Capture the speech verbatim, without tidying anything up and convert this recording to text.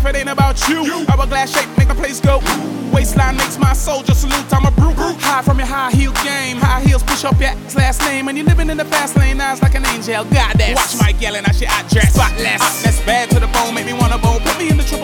it ain't about you. Hourglass shape make my place go. Waistline makes my soldier salute. I'm a brute. High from your high heel game. High heels push up your ass last name. And you're living in the fast lane. Eyes like an angel. Goddess. Watch Mike yelling. I shit I dress. Spotless. That's bad to the bone. Make me wanna bone. Put me in the triple.